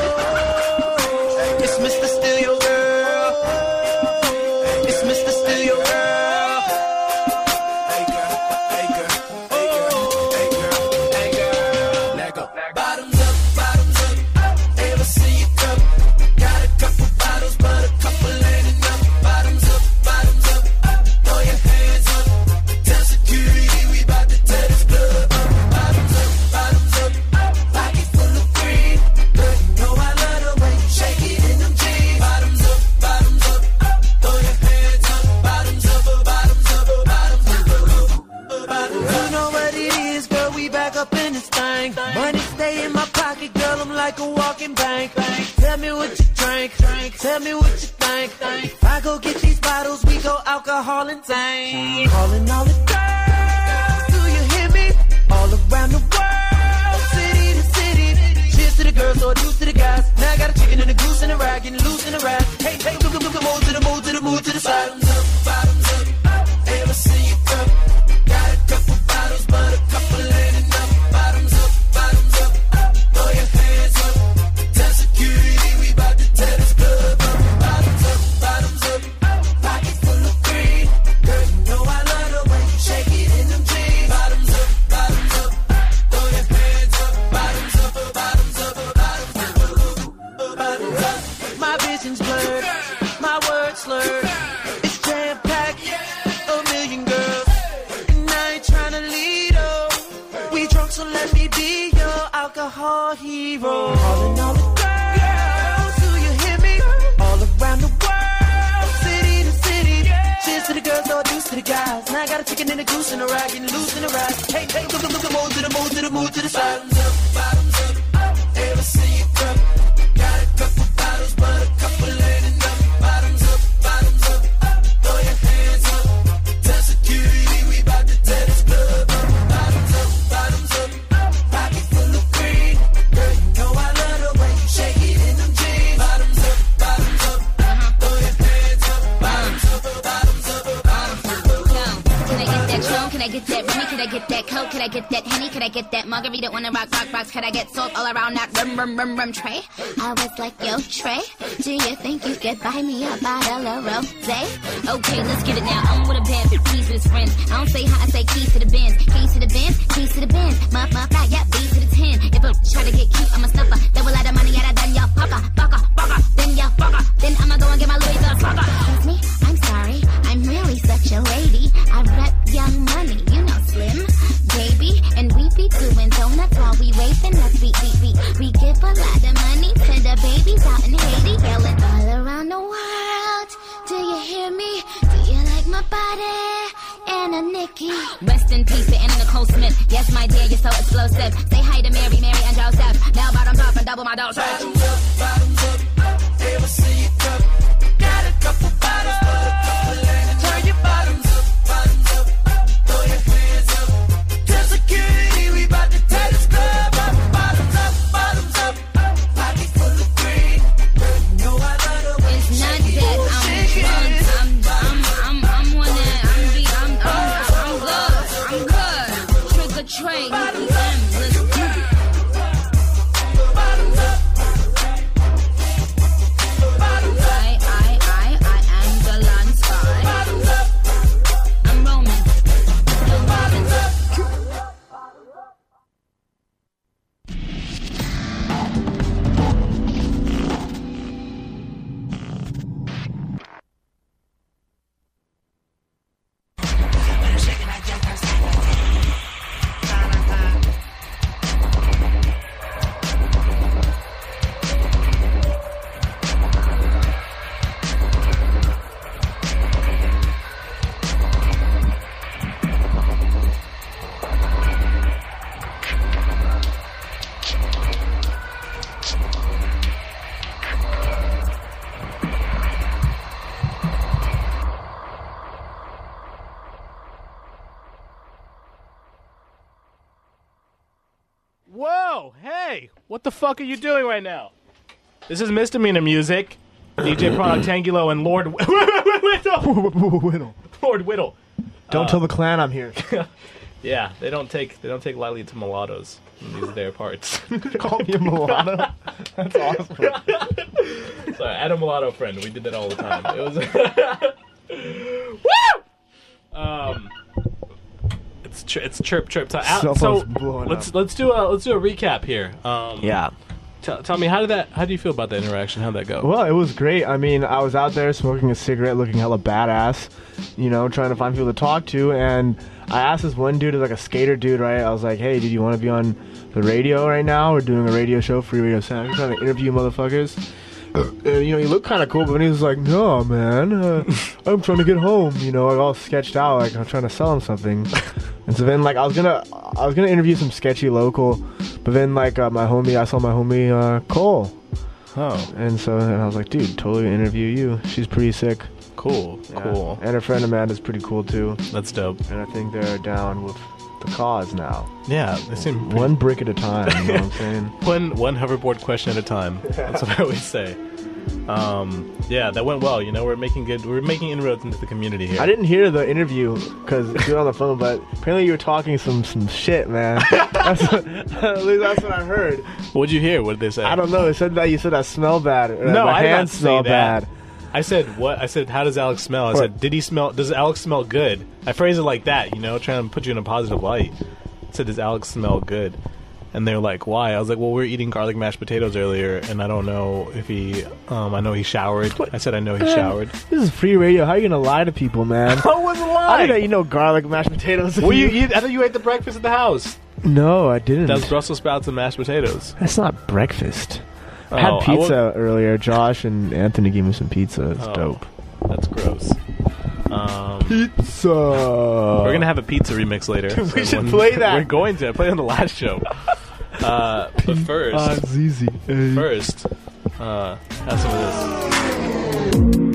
It's Mister Steal Your Girl. It's Mister Steal Your Girl. Hey girl, hey girl, hey girl, hey girl, hey girl. Let go. Bottoms up, bottoms up. Ever see you come? Got a couple bottles, but a couple ain't enough. Bottoms up, up in this thing. Money stay in my pocket, girl, I'm like a walking bank. Tell me what you drink, tell me what you think. If I go get these bottles, we go alcohol and zang. Calling all the girls, do you hear me? All around the world, city to city. Cheers to the girls, or juice to the guys. Now I got a chicken and a goose and a rag, getting loose in the rag. Hey, hey, look, look, look, move to the move to the move to the side. Bottoms up, bottoms up. Ever see you come? Got a couple bottles, but a couple ain't enough. Bottoms up, bottoms up. Throw your hands up. Tell security we bout to tear this club up. Bottoms up, bottoms up. Pocket full of green. Girl, you know I love the way you shake it in them jeans. Bottoms up, bottoms up. Throw your hands up. Bottoms up, bottoms up, bottoms up, bottoms up. My vision's blurred, my words slurred. It's jam packed, a million girls, and I ain't tryna lead oh. We drunk, so let me be your alcohol hero. Calling all the girls, do you hear me? All around the world, city to city. Cheers to the girls, no juice to the guys. Now I got a chicken and a goose and a rag, getting loose in the rag. Hey, hey, look, look, look, move to the move to the move to the side. Bottoms up, bottoms up. Ever see you come? Got a couple bottles, but a couple ain't enough. Bottoms up, bottoms up. Throw your hands up. Tell security we bout to tear this club up. Bottoms up, bottoms up. Pocket full of green. Girl, you know I love the way you shake it in them jeans. Bottoms up, bottoms up. Throw your hands up. Bottoms up, bottoms up, bottoms up. Can I get that Tron? Can I get that Remy? Can I get that Coke? Can I get that Henny? Can I get that Margarita? Wanna rock, rock, rocks? Can I get salt all around that rum, rum, rum, rum tray? I was like, yo, Trey, do you think you could buy me a bottle of rosé? Okay, let's get it now. I'm with a band, keys with his friends. I don't say hi, I say keys to the Benz. Keys to the Benz, keys to the Benz. My, my, fly, yeah, B to the ten. If I try to get cute, I'm a snuffer. Double out of money, yeah, done ya, fucker, fucker, fucker. Then ya, fucker. Then I'ma go and get my Louis the fucker. Excuse me, I'm sorry, I'm really such a lady. I rep Young Money, you know Slim, baby. And we be doing donuts while we raping us. We, we, we, we give a lot of money to the babies out in Haiti. Yelling all around the world, do you hear me? Do you like my body? Anna Nikki. Rest in peace to Anna Nicole Smith. Yes, my dear, you're so explosive. Say hi to Mary, Mary, and Joseph. Now bottoms up and double my dose. Bottoms up, bottoms up. Ever see you come? Got a couple bottles, but a couple ain't enough. Turn your bottoms up, bottoms up. Throw your hands up. Tell security we bout to tear this club up. Bottoms up, bottoms up. Pocket full of green. Girl, you know I love the way It's you not shake it. that I'm Shake it. drunk. I'm, I'm, I'm, I'm one that I'm, be, I'm, I'm, I'm good. I'm good. Trick or treat. Let's do it. Bottoms up. Bottoms up. I, I, I, I am the land spy. Bottoms up. I'm Roman. You're Robin. Whoa, hey, what the fuck are you doing right now? This is Misdemeanor Music. D J Productangulo and Lord Whittle. Lord Whittle. Don't Uh, tell the clan I'm here. Yeah, they don't take they don't take lightly to mulattoes. These are their parts. Call me a mulatto? That's awesome. Sorry, I had a mulatto friend. We did that all the time. It was Woo! Um It's ch- it's chirp chirp time. Cell So phone's blowing let's up. let's do a let's do a recap here. Um, Yeah. Tell, tell me how did that how do you feel about that interaction? How'd that go? Well, it was great. I mean, I was out there smoking a cigarette, looking hella badass, you know, trying to find people to talk to. And I asked this one dude, like a skater dude, right? I was like, hey, did you want to be on the radio right now? We're doing a radio show, Free Radio Sound. I'm trying to interview motherfuckers. And, you know, he looked kind of cool, but then he was like, no, man, uh, I'm trying to get home. You know, like all sketched out, like I'm trying to sell him something. And so then like I was gonna I was gonna interview some sketchy local, but then like uh, my homie I saw my homie uh, Cole. Oh. And so and I was like, dude, totally interview you. She's pretty sick. Cool. Yeah. Cool. And her friend Amanda's pretty cool too. That's dope. And I think they're down with the cause now. Yeah, they seem pretty... one brick at a time. You know what I'm saying? One one hoverboard question at a time. That's what I always say. Um, yeah, that went well. You know, we're making good. We're making inroads into the community here. I didn't hear the interview because you were on the phone, but apparently you were talking some some shit, man. That's what, at least that's what I heard. What'd you hear? What did they say? I don't know. They said that you said I smell bad. Or No, my I did not hands say smell that. bad. I said what? I said how does Alex smell? I Or- said did he smell? Does Alex smell good? I phrase it like that, you know, trying to put you in a positive light. I said does Alex smell good? And they're like, why? I was like, well, we were eating garlic mashed potatoes earlier, and I don't know if he. Um, I know he showered. I said I know he Man, showered. This is free radio. How are you gonna lie to people, man? I wasn't I lying. didn't know you know garlic mashed potatoes. Well, you eat, I thought you ate the breakfast at the house. No, I didn't. That was Brussels sprouts and mashed potatoes. That's not breakfast. Oh, I had I pizza would- earlier. Josh and Anthony gave me some pizza. It's Oh, dope. That's gross. Um, Pizza. We're gonna have a pizza remix later. Dude, we so should when- play that. We're going to. I played on the last show. Uh, but first, Ah, Z Z A. first, uh, have some of this.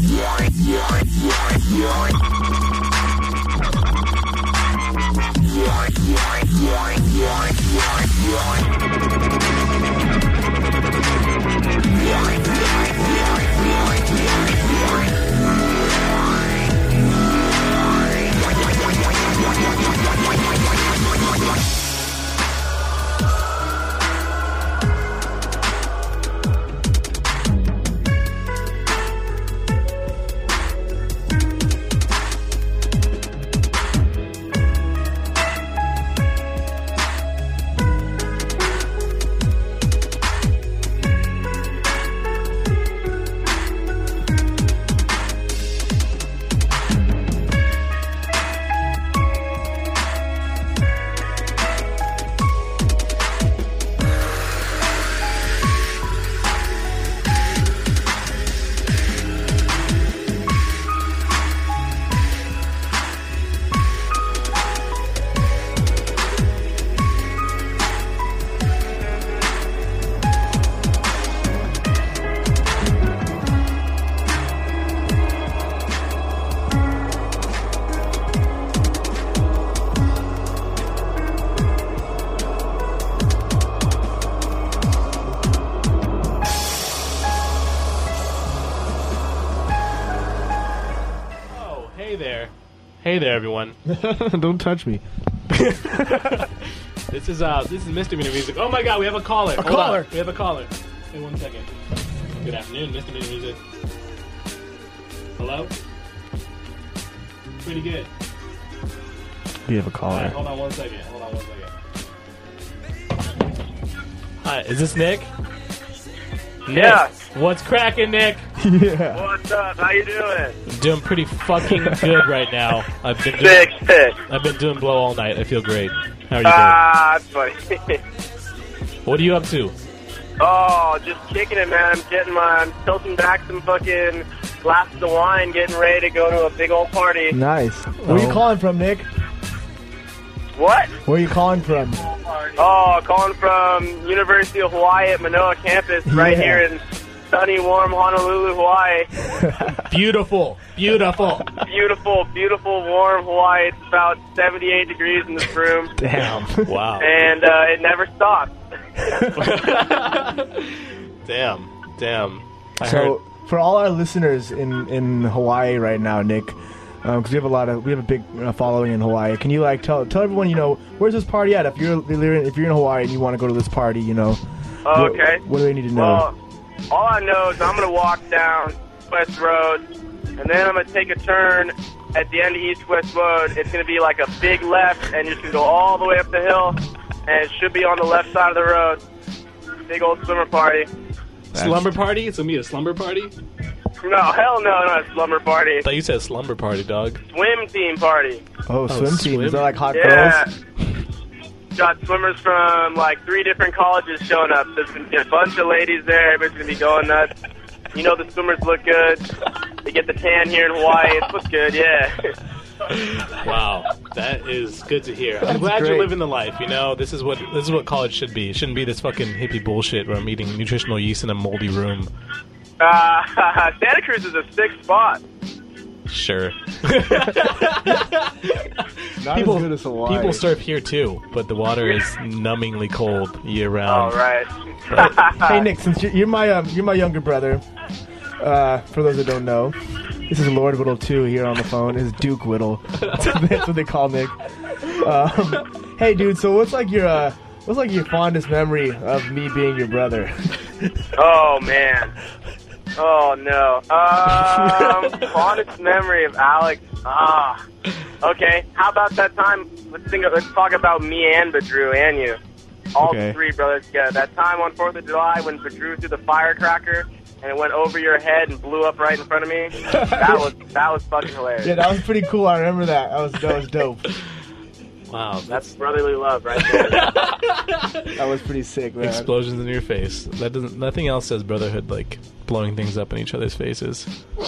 Hey there, everyone. Don't touch me. This is uh, this is Misdemeanor Music. Oh my God, we have a caller. A Hold caller. on. We have a caller. Wait one second. Good afternoon, Misdemeanor Music. Hello. Pretty good. We have a All caller. right, hold on one second. Hold on one second. Hi, is this Nick? Yeah. Nick, what's cracking, Nick? Yeah. What's up? How you doing? Doing pretty fucking good right now. I've been doing, Sick, sick. I've been doing blow all night. I feel great. How are you Ah, that's funny. doing? What are you up to? Oh, just kicking it, man. I'm getting my, I'm tilting back some fucking glasses of wine, getting ready to go to a big old party. Nice. Where are you calling from, Nick? What? Where are you calling from? Oh, calling from University of Hawaii at Manoa campus, right Yeah. here in sunny, warm Honolulu, Hawaii. Beautiful, beautiful. Beautiful, beautiful, warm Hawaii. It's about seventy-eight degrees in this room. Damn. Wow. And uh, it never stops. Damn, damn. I so, heard. for all our listeners in, in Hawaii right now, Nick, because we have a lot of we have a big uh, following in Hawaii. Can you like tell tell everyone, you know, where's this party at? If you're if you're in, if you're in Hawaii and you want to go to this party, you know, Oh, what, okay. what do they need to know? Well, all I know is I'm going to walk down West Road, and then I'm going to take a turn at the end of East West Road. It's going to be like a big left, and you're just going to go all the way up the hill, and it should be on the left side of the road. Big old swimmer party. Slumber party? It's gonna be a slumber party? No, hell no, not a slumber party. I thought you said slumber party, dog. Swim team party. oh, swim team. Is that like hot Yeah. girls? Got swimmers from like three different colleges showing up. There's going to be a bunch of ladies there. Everybody's going to be going nuts. You know the swimmers look good. They get the tan here in Hawaii. It looks good, yeah. Wow, that is good to hear. I'm That's glad great. you're living the life. You know, this is what this is what college should be. It shouldn't be this fucking hippie bullshit where I'm eating nutritional yeast in a moldy room. Uh, Santa Cruz is a sick spot. Sure. Not people, as good as Hawaii. people surf here too, but the water is numbingly cold year round. All right. Hey Nick, since you're, you're my um, you're my younger brother. Uh, for those that don't know, this is Lord Whittle two here on the phone. Is Duke Whittle? That's what they call Nick. Um, hey dude, so what's like your uh, what's like your fondest memory of me being your brother? Oh, man. Oh, no. Um, fondest memory of Alex. Ah. Okay, how about that time? Let's think. Let's talk about me and Badru and you. All Okay. three brothers together. That time on fourth of July when Badru threw the firecracker and it went over your head and blew up right in front of me. That was that was fucking hilarious. Yeah, that was pretty cool. I remember that. That was that was dope. Wow, That's brotherly love right there. That was pretty sick, man. Explosions in your face. That doesn't. Nothing else says brotherhood like blowing things up in each other's faces.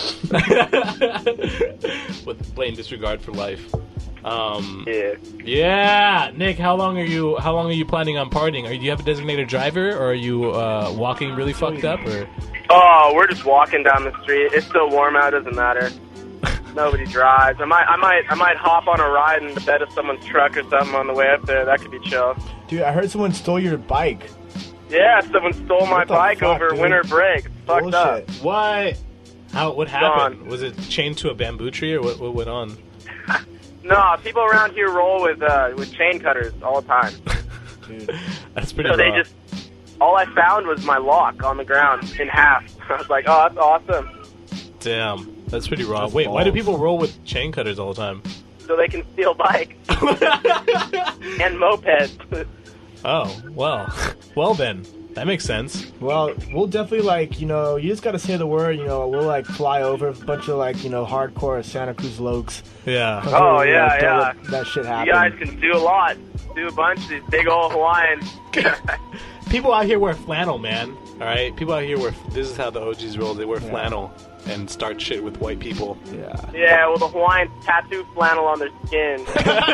With blatant disregard for life. Um, yeah. Yeah, Nick. How long are you? How long are you planning on partying? Are do you have a designated driver, or are you uh, walking really fucked up? Or Oh, we're just walking down the street. It's still warm out. Doesn't matter. Nobody drives. I might, I might, I might hop on a ride in the bed of someone's truck or something on the way up there. That could be chill. Dude, I heard someone stole your bike. Yeah, someone stole my What the bike fuck, over dude? winter break. It's fucked Bullshit. up. What? How? What happened? Was it chained to a bamboo tree, or what, what went on? No, people around here roll with uh, with chain cutters all the time. Dude, that's pretty So they raw. just, all I found was my lock on the ground in half. I was like, oh, that's awesome. Damn, that's pretty raw. That's Wait, why do balls. people roll with chain cutters all the time? So they can steal bikes and mopeds. Oh, well, well then, that makes sense. Well, we'll definitely, like, you know, you just gotta say the word, you know, we'll, like, fly over a bunch of, like, you know, hardcore Santa Cruz lokes. Yeah. Oh, Like, yeah, don't yeah. let that shit happen. You guys can do a lot. Do a bunch of these big old Hawaiians. People out here wear flannel, man. All right, people out here wear. This is how the O Gs roll. They wear flannel and start shit with white people. Yeah. Yeah, well, the Hawaiians tattoo flannel on their skin.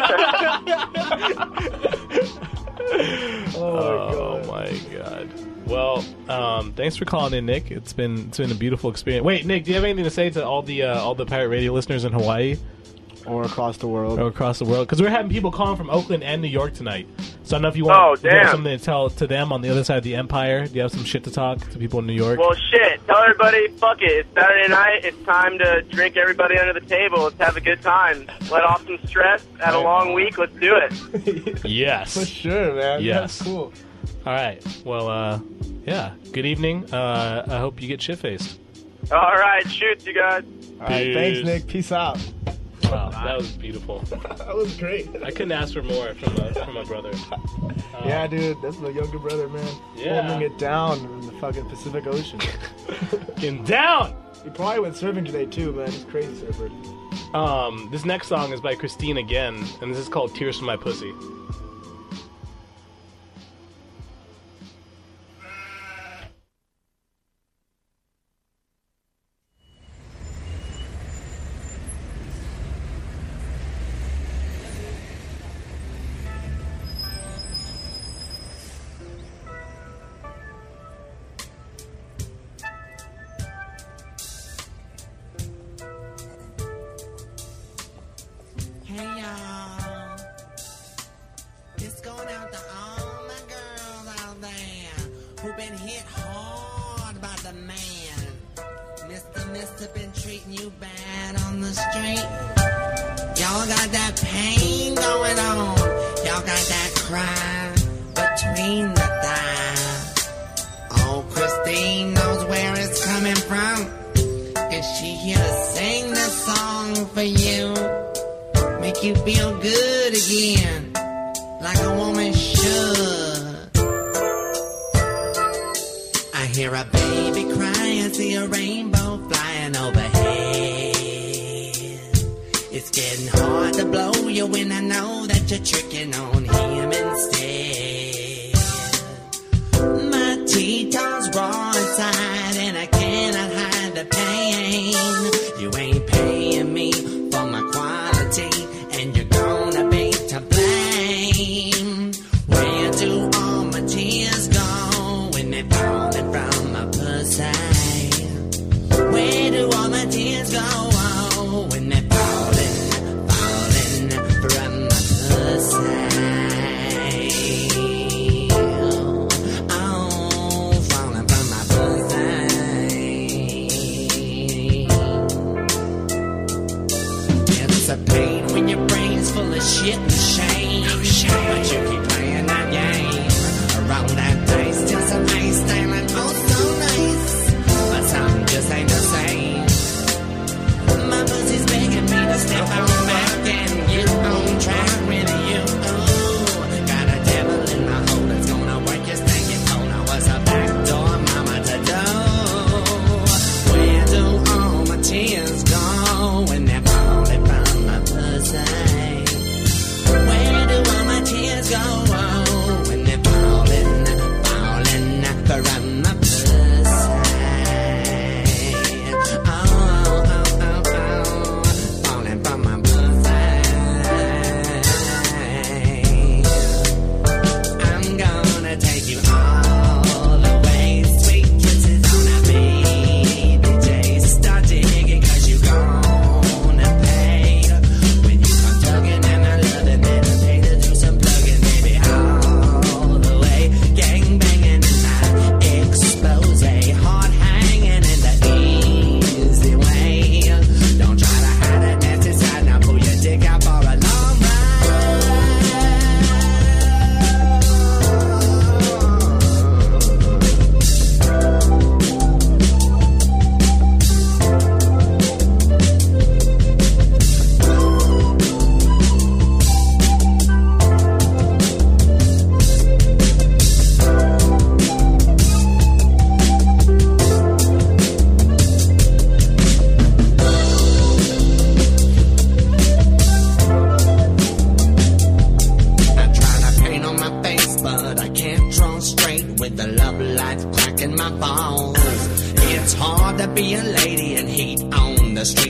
Oh, my god. Well, um, thanks for calling in, Nick. It's been it's been a beautiful experience. Wait, Nick, do you have anything to say to all the uh, all the Pirate Radio listeners in Hawaii? Or across the world. Or across the world. Because we're having people calling from Oakland and New York tonight. So I don't know if you want Oh, if you have damn. something to tell to them on the other side of the empire. Do you have some shit to talk to people in New York? Well, shit. Tell everybody, fuck it. It's Saturday night. It's time to drink everybody under the table. Let's have a good time. Let off some stress. Had a long week. Let's do it. Yes. For sure, man. Yes. That's cool. All right. Well, uh, yeah. Good evening. Uh, I hope you get shit-faced. All right. Shoot, you guys. All right, thanks, Nick. Peace out. Wow, that was beautiful. That was great. I couldn't ask for more from my, from my brother. Um, Yeah, dude, that's my younger brother, man. Yeah. Holding it down in the fucking Pacific Ocean. Getting down! He probably went surfing today, too, man. He's crazy surfer. Um, this next song is by Christine again, and this is called Tears from My Pussy. Hey y'all, this going out to all my girls out there who been hit hard by the man. Mister Mister been treating you bad on the street. Y'all got that pain going on. Y'all got that cry between the thighs. Oh, Christine knows where it's coming from. And she here to sing this song for you. Make you feel good again, like a woman should. I hear a baby cry and see a rainbow flying overhead. It's getting hard to blow you when I know that you're tricking on him instead. My Teton's raw inside and I cannot hide the pain. You ain't paying me for my quality, and you're gonna be to blame. Where do all my tears go when they're falling from my pussy? Where do all my tears go oh, when they're falling, falling from my pussy? Oh, falling from my pussy. It's a pain when your brain's full of shit and shame. But you keep playing that game. Roll that dice till some ice styling oh so nice. But something just ain't the same. My pussy's begging me to step on back and get on track with you. Ooh, got a devil in my hole that's gonna work your stinking hole. Now what's a backdoor mama to do? Where do all my tears go when they're falling from my pussy? Where do all my tears go oh, when they're falling, falling from my pussy? Oh, oh, oh, oh, falling from my pussy.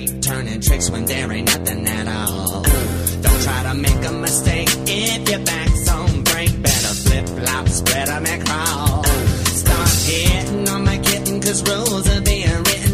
keep turning tricks when there ain't nothing at all. Don't try to make a mistake if your back's on break. Better flip-flop, spread 'em and crawl. Start hitting on my kitten, cause rules are being written.